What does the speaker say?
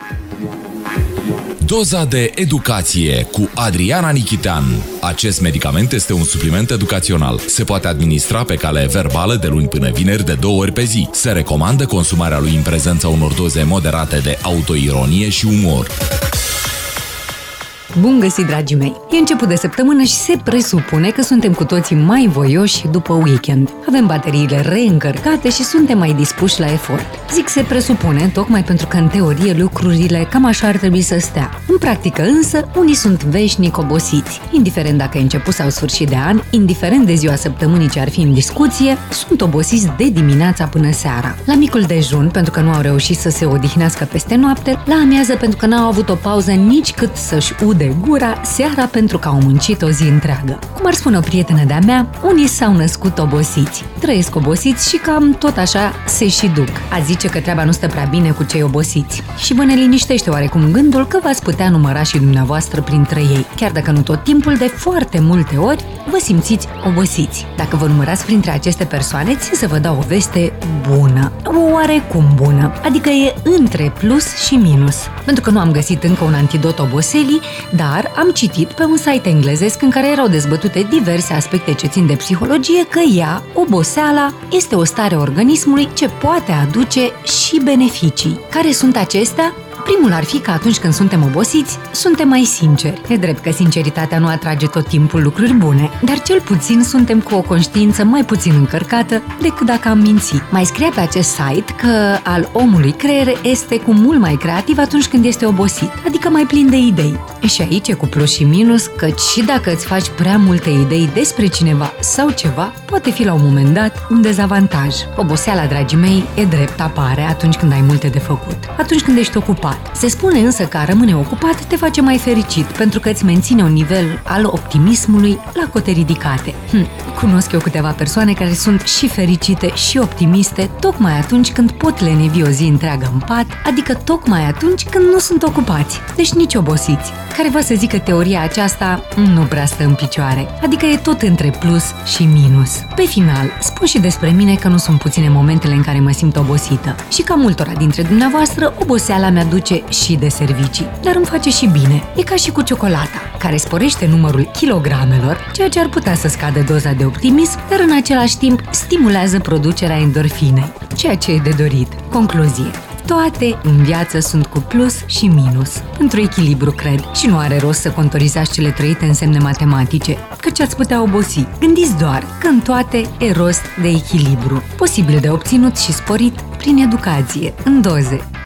Doza de educație cu Adriana Nichitean. Acest medicament este un supliment educațional. Se poate administra pe cale verbală de luni până vineri de 2 ori pe zi. Se recomandă consumarea lui în prezența unor doze moderate de autoironie și umor. Bun găsit, dragii mei! E început de săptămână și se presupune că suntem cu toții mai voioși după weekend. Avem bateriile reîncărcate și suntem mai dispuși la efort. Zic se presupune, tocmai pentru că în teorie lucrurile cam așa ar trebui să stea. În practică însă, unii sunt veșnic obosiți. Indiferent dacă e început sau sfârșit de an, indiferent de ziua săptămânii ce ar fi în discuție, sunt obosiți de dimineața până seara. La micul dejun, pentru că nu au reușit să se odihnească peste noapte, la amiază pentru că n-au avut o pauză nici cât să-și ude gura, seara pentru că au muncit o zi întreagă. Cum ar spune o prietenă de-a mea, unii s-au născut obosiți, trăiesc obosiți și cam tot așa se și duc. A zice că treaba nu stă prea bine cu cei obosiți. Și vă ne liniștește oarecum gândul că v-ați putea număra și dumneavoastră printre ei. Chiar dacă nu tot timpul, de foarte multe ori vă simțiți obosiți. Dacă vă numărați printre aceste persoane, țin să vă dau o veste bună. Oarecum bună. Adică e între plus și minus. Pentru că nu am găsit încă un antidot oboselii, dar am citit pe un site englezesc în care erau dezbătute diverse aspecte ce țin de psihologie că ea, oboseala, este o stare a organismului ce poate aduce și beneficii. Care sunt acestea? Primul ar fi că atunci când suntem obosiți, suntem mai sinceri. E drept că sinceritatea nu atrage tot timpul lucruri bune, dar cel puțin suntem cu o conștiință mai puțin încărcată decât dacă am mințit. Mai scria pe acest site că al omului creier este cu mult mai creativ atunci când este obosit, adică mai plin de idei. Și aici e cu plus și minus, căci și dacă îți faci prea multe idei despre cineva sau ceva, poate fi la un moment dat un dezavantaj. Oboseala, dragii mei, e drept apare atunci când ai multe de făcut, atunci când ești ocupat. Se spune însă că a rămâne ocupat te face mai fericit, pentru că îți menține un nivel al optimismului la cote ridicate. Cunosc eu câteva persoane care sunt și fericite și optimiste tocmai atunci când pot lenevi o zi întreagă în pat, adică tocmai atunci când nu sunt ocupați, deci nici obosiți. Care vă să zic că teoria aceasta nu prea stă în picioare, adică e tot între plus și minus. Pe final, spun și despre mine că nu sunt puține momentele în care mă simt obosită și ca multora dintre dumneavoastră, oboseala mea duce și de servicii, dar îmi face și bine. E ca și cu ciocolata, care sporește numărul kilogramelor, ceea ce ar putea să scadă doza de optimism, dar în același timp stimulează producerea endorfinei, ceea ce e de dorit. Concluzie. Toate în viață sunt cu plus și minus. Pentru echilibru, cred. Și nu are rost să contorizați cele trăite în semne matematice, căci ați putea obosi. Gândiți doar că în toate e rost de echilibru, posibil de obținut și sporit prin educație, în doze.